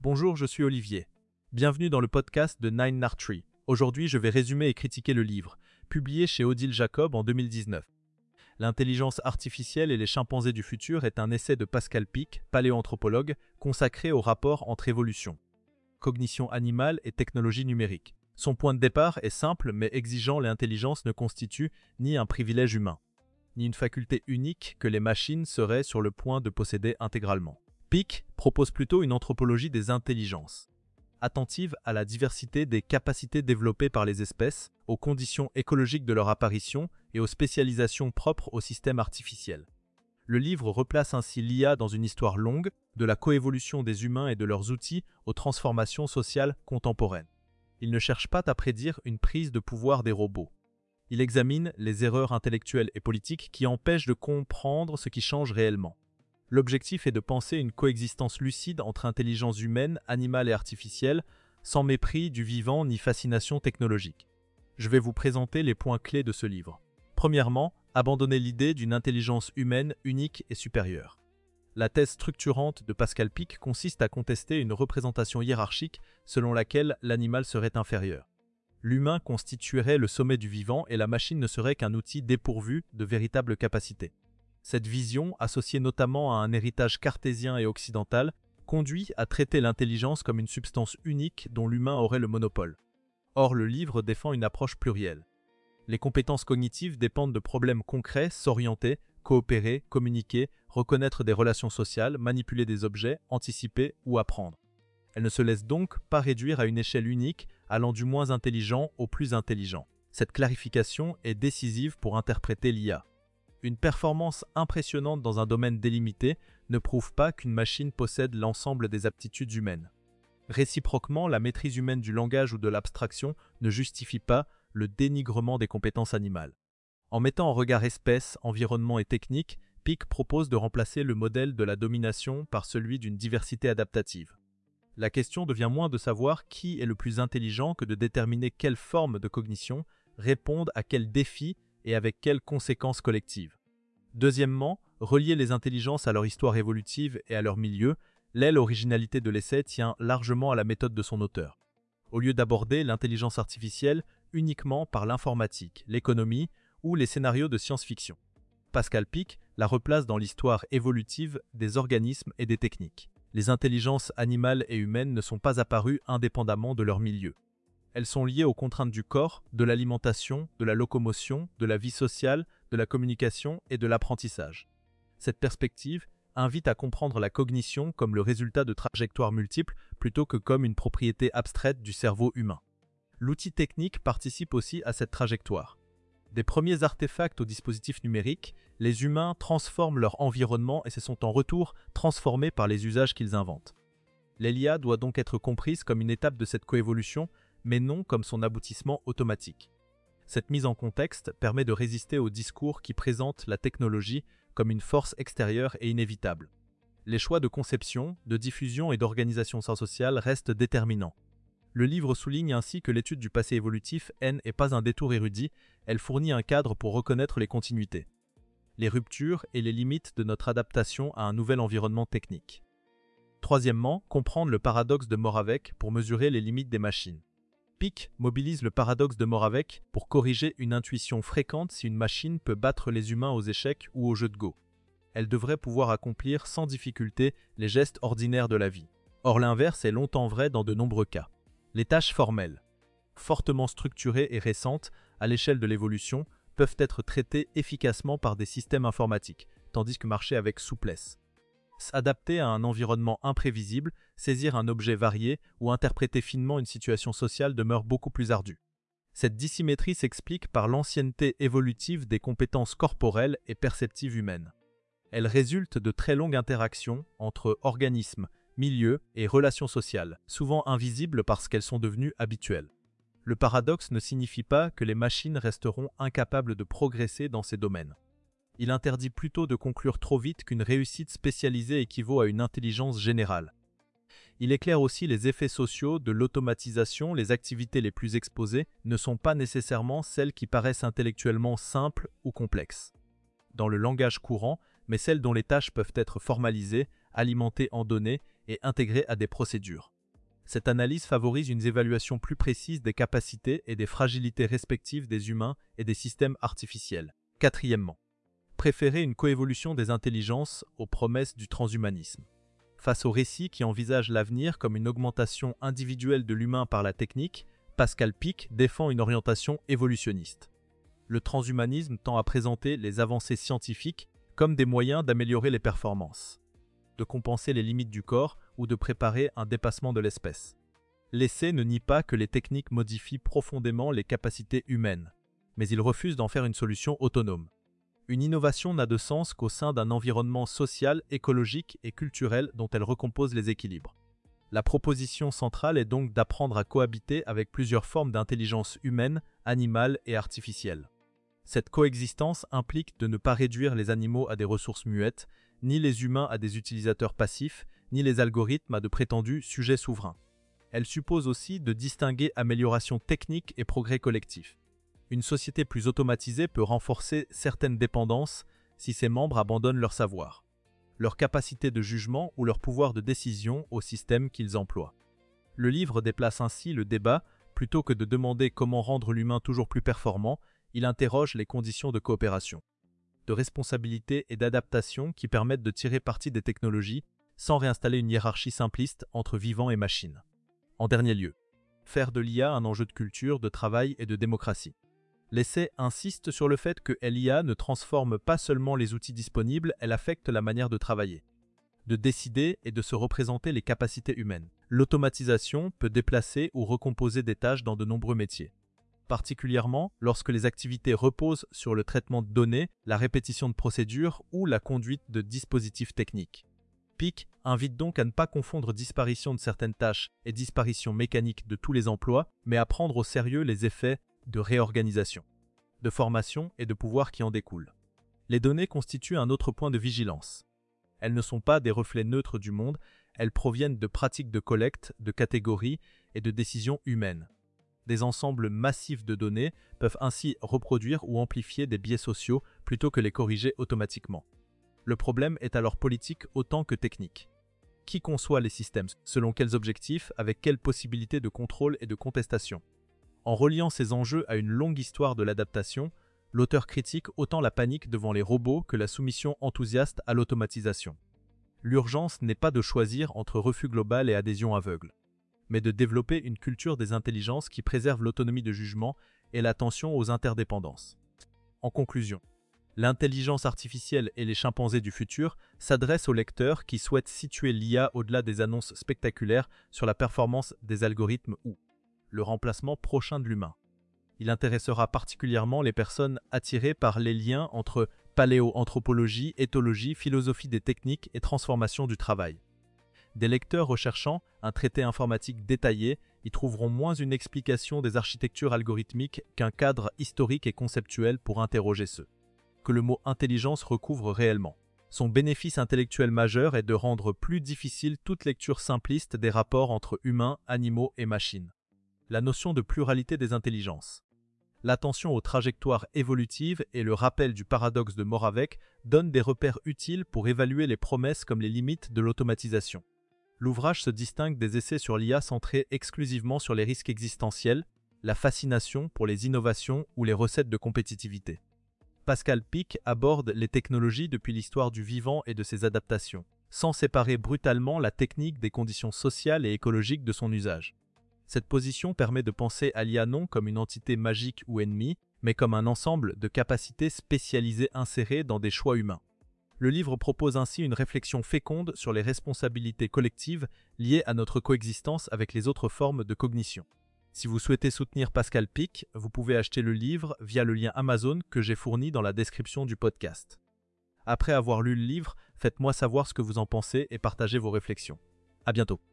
Bonjour, je suis Olivier. Bienvenue dans le podcast de Nine Nard Tree. Aujourd'hui, je vais résumer et critiquer le livre, publié chez Odile Jacob en 2019. L'intelligence artificielle et les chimpanzés du futur est un essai de Pascal Pic, paléoanthropologue, consacré au rapport entre évolution, cognition animale et technologie numérique. Son point de départ est simple mais exigeant, l'intelligence ne constitue ni un privilège humain, ni une faculté unique que les machines seraient sur le point de posséder intégralement. Pic propose plutôt une anthropologie des intelligences, attentive à la diversité des capacités développées par les espèces, aux conditions écologiques de leur apparition et aux spécialisations propres au système artificiel. Le livre replace ainsi l'IA dans une histoire longue, de la coévolution des humains et de leurs outils aux transformations sociales contemporaines. Il ne cherche pas à prédire une prise de pouvoir des robots. Il examine les erreurs intellectuelles et politiques qui empêchent de comprendre ce qui change réellement. L'objectif est de penser une coexistence lucide entre intelligence humaine, animale et artificielle, sans mépris du vivant ni fascination technologique. Je vais vous présenter les points clés de ce livre. Premièrement, abandonner l'idée d'une intelligence humaine unique et supérieure. La thèse structurante de Pascal Pic consiste à contester une représentation hiérarchique selon laquelle l'animal serait inférieur. L'humain constituerait le sommet du vivant et la machine ne serait qu'un outil dépourvu de véritables capacités. Cette vision, associée notamment à un héritage cartésien et occidental, conduit à traiter l'intelligence comme une substance unique dont l'humain aurait le monopole. Or, le livre défend une approche plurielle. Les compétences cognitives dépendent de problèmes concrets, s'orienter, coopérer, communiquer, reconnaître des relations sociales, manipuler des objets, anticiper ou apprendre. Elles ne se laissent donc pas réduire à une échelle unique, allant du moins intelligent au plus intelligent. Cette clarification est décisive pour interpréter l'IA. Une performance impressionnante dans un domaine délimité ne prouve pas qu'une machine possède l'ensemble des aptitudes humaines. Réciproquement, la maîtrise humaine du langage ou de l'abstraction ne justifie pas le dénigrement des compétences animales. En mettant en regard espèces, environnement et technique, Pic propose de remplacer le modèle de la domination par celui d'une diversité adaptative. La question devient moins de savoir qui est le plus intelligent que de déterminer quelle forme de cognition répondent à quels défis et avec quelles conséquences collectives. Deuxièmement, relier les intelligences à leur histoire évolutive et à leur milieu, l'originalité de l'essai tient largement à la méthode de son auteur. Au lieu d'aborder l'intelligence artificielle uniquement par l'informatique, l'économie ou les scénarios de science-fiction, Pascal Pic la replace dans l'histoire évolutive des organismes et des techniques. Les intelligences animales et humaines ne sont pas apparues indépendamment de leur milieu. Elles sont liées aux contraintes du corps, de l'alimentation, de la locomotion, de la vie sociale, de la communication et de l'apprentissage. Cette perspective invite à comprendre la cognition comme le résultat de trajectoires multiples plutôt que comme une propriété abstraite du cerveau humain. L'outil technique participe aussi à cette trajectoire. Des premiers artefacts aux dispositifs numériques, les humains transforment leur environnement et se sont en retour transformés par les usages qu'ils inventent. L'IA doit donc être comprise comme une étape de cette coévolution, mais non comme son aboutissement automatique. Cette mise en contexte permet de résister au discours qui présente la technologie comme une force extérieure et inévitable. Les choix de conception, de diffusion et d'organisation sociale restent déterminants. Le livre souligne ainsi que l'étude du passé évolutif n'est pas un détour érudit, elle fournit un cadre pour reconnaître les continuités, les ruptures et les limites de notre adaptation à un nouvel environnement technique. Troisièmement, comprendre le paradoxe de Moravec pour mesurer les limites des machines. Pic mobilise le paradoxe de Moravec pour corriger une intuition fréquente si une machine peut battre les humains aux échecs ou aux jeux de Go. Elle devrait pouvoir accomplir sans difficulté les gestes ordinaires de la vie. Or l'inverse est longtemps vrai dans de nombreux cas. Les tâches formelles, fortement structurées et récentes à l'échelle de l'évolution, peuvent être traitées efficacement par des systèmes informatiques, tandis que marcher avec souplesse. S'adapter à un environnement imprévisible, saisir un objet varié ou interpréter finement une situation sociale demeure beaucoup plus ardu. Cette dissymétrie s'explique par l'ancienneté évolutive des compétences corporelles et perceptives humaines. Elle résulte de très longues interactions entre organismes, milieux et relations sociales, souvent invisibles parce qu'elles sont devenues habituelles. Le paradoxe ne signifie pas que les machines resteront incapables de progresser dans ces domaines. Il interdit plutôt de conclure trop vite qu'une réussite spécialisée équivaut à une intelligence générale. Il éclaire aussi les effets sociaux de l'automatisation, les activités les plus exposées ne sont pas nécessairement celles qui paraissent intellectuellement simples ou complexes, dans le langage courant, mais celles dont les tâches peuvent être formalisées, alimentées en données et intégrées à des procédures. Cette analyse favorise une évaluation plus précise des capacités et des fragilités respectives des humains et des systèmes artificiels. Quatrièmement, préférer une coévolution des intelligences aux promesses du transhumanisme. Face au récit qui envisage l'avenir comme une augmentation individuelle de l'humain par la technique, Pascal Pic défend une orientation évolutionniste. Le transhumanisme tend à présenter les avancées scientifiques comme des moyens d'améliorer les performances, de compenser les limites du corps ou de préparer un dépassement de l'espèce. L'essai ne nie pas que les techniques modifient profondément les capacités humaines, mais il refuse d'en faire une solution autonome. Une innovation n'a de sens qu'au sein d'un environnement social, écologique et culturel dont elle recompose les équilibres. La proposition centrale est donc d'apprendre à cohabiter avec plusieurs formes d'intelligence humaine, animale et artificielle. Cette coexistence implique de ne pas réduire les animaux à des ressources muettes, ni les humains à des utilisateurs passifs, ni les algorithmes à de prétendus sujets souverains. Elle suppose aussi de distinguer amélioration technique et progrès collectif. Une société plus automatisée peut renforcer certaines dépendances si ses membres abandonnent leur savoir, leur capacité de jugement ou leur pouvoir de décision au système qu'ils emploient. Le livre déplace ainsi le débat, plutôt que de demander comment rendre l'humain toujours plus performant, il interroge les conditions de coopération, de responsabilité et d'adaptation qui permettent de tirer parti des technologies sans réinstaller une hiérarchie simpliste entre vivants et machines. En dernier lieu, faire de l'IA un enjeu de culture, de travail et de démocratie. L'essai insiste sur le fait que l'IA ne transforme pas seulement les outils disponibles, elle affecte la manière de travailler, de décider et de se représenter les capacités humaines. L'automatisation peut déplacer ou recomposer des tâches dans de nombreux métiers, particulièrement lorsque les activités reposent sur le traitement de données, la répétition de procédures ou la conduite de dispositifs techniques. Pic invite donc à ne pas confondre disparition de certaines tâches et disparition mécanique de tous les emplois, mais à prendre au sérieux les effets de réorganisation, de formation et de pouvoir qui en découlent. Les données constituent un autre point de vigilance. Elles ne sont pas des reflets neutres du monde, elles proviennent de pratiques de collecte, de catégories et de décisions humaines. Des ensembles massifs de données peuvent ainsi reproduire ou amplifier des biais sociaux plutôt que les corriger automatiquement. Le problème est alors politique autant que technique. Qui conçoit les systèmes? Selon quels objectifs? Avec quelles possibilités de contrôle et de contestation? En reliant ces enjeux à une longue histoire de l'adaptation, l'auteur critique autant la panique devant les robots que la soumission enthousiaste à l'automatisation. L'urgence n'est pas de choisir entre refus global et adhésion aveugle, mais de développer une culture des intelligences qui préserve l'autonomie de jugement et l'attention aux interdépendances. En conclusion, l'intelligence artificielle et les chimpanzés du futur s'adressent aux lecteurs qui souhaitent situer l'IA au-delà des annonces spectaculaires sur la performance des algorithmes ou le remplacement prochain de l'humain. Il intéressera particulièrement les personnes attirées par les liens entre paléoanthropologie, éthologie, philosophie des techniques et transformation du travail. Des lecteurs recherchant un traité informatique détaillé y trouveront moins une explication des architectures algorithmiques qu'un cadre historique et conceptuel pour interroger ceux que le mot intelligence recouvre réellement. Son bénéfice intellectuel majeur est de rendre plus difficile toute lecture simpliste des rapports entre humains, animaux et machines. La notion de pluralité des intelligences, l'attention aux trajectoires évolutives et le rappel du paradoxe de Moravec donnent des repères utiles pour évaluer les promesses comme les limites de l'automatisation. L'ouvrage se distingue des essais sur l'IA centrés exclusivement sur les risques existentiels, la fascination pour les innovations ou les recettes de compétitivité. Pascal Pic aborde les technologies depuis l'histoire du vivant et de ses adaptations, sans séparer brutalement la technique des conditions sociales et écologiques de son usage. Cette position permet de penser à l'IA non comme une entité magique ou ennemie, mais comme un ensemble de capacités spécialisées insérées dans des choix humains. Le livre propose ainsi une réflexion féconde sur les responsabilités collectives liées à notre coexistence avec les autres formes de cognition. Si vous souhaitez soutenir Pascal Pic, vous pouvez acheter le livre via le lien Amazon que j'ai fourni dans la description du podcast. Après avoir lu le livre, faites-moi savoir ce que vous en pensez et partagez vos réflexions. À bientôt.